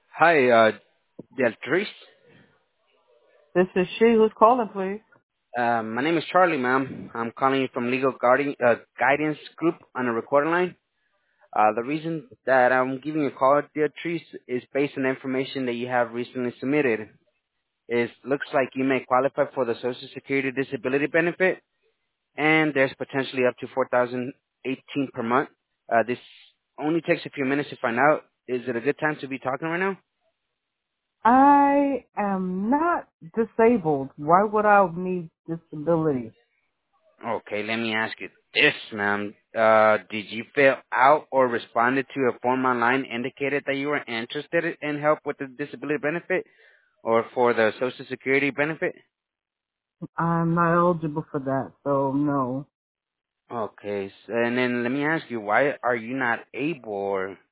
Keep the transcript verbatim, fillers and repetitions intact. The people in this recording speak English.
Hi, uh, Beatriz. This is she who's calling, please. Uh, my name is Charlie, ma'am. I'm calling you from Legal Guardian, uh, Guidance Group on a recording line. Uh, the reason that I'm giving you a call, Beatriz, is based on the information that you have recently submitted. It looks like you may qualify for the Social Security Disability Benefit, and there's potentially up to four thousand eighteen per month. Uh, this only takes a few minutes to find out. Is it a good time to be talking right now? I am not disabled. Why would I need disability? Okay, let me ask you this, ma'am. Uh, did you fill out or responded to a form online indicated that you were interested in help with the disability benefit or for the Social Security benefit? I'm not eligible for that, so no. Okay, so, and then let me ask you, why are you not able or?